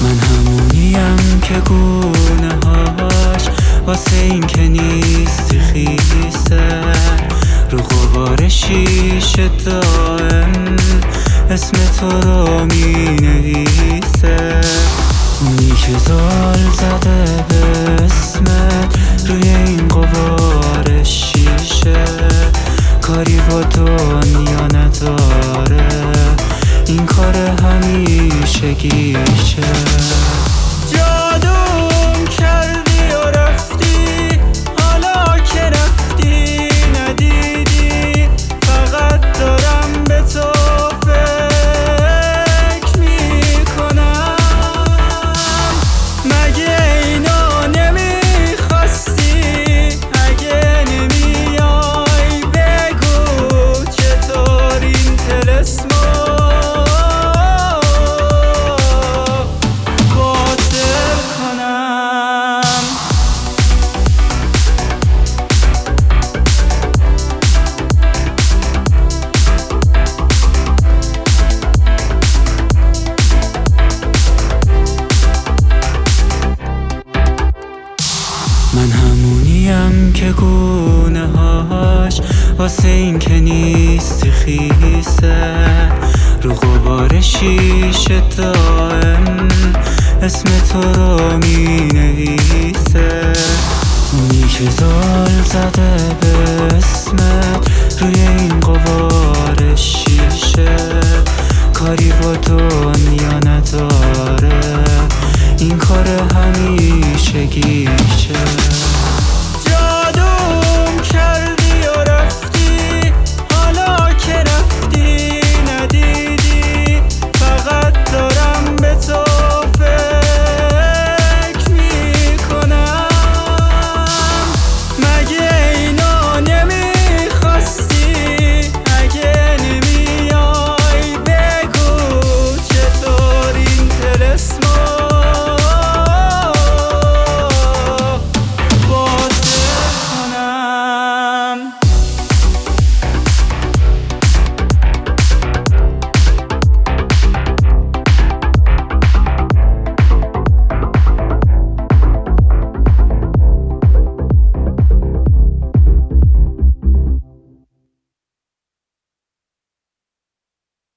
من همونیم که گونه هاش واسه این که نیستی خیسه، رو غبار شیشه دائم اسم تو رو می نویسه. اونی که زال زده به اسمت روی این غبار شیشه، کاری با دنیا نداره، این کار همیشگیشه. جادوم کردی و رفتی، حالا که رفتی ندیدی، فقط دارم به تو فکر میکنم. مگه اینو نمیخواستی؟ اگه نمیای بگو چطور این طلسمو باطل کنم. من همونیم که گونه هاش واسه این که نیستی خیسه، رو غبار شیشه دائم اسم تو رو می نویسه. اونی که زال زده به اسمت روی این غبار شیشه، کاری با دنیا نداره، این کار همیشگیشه.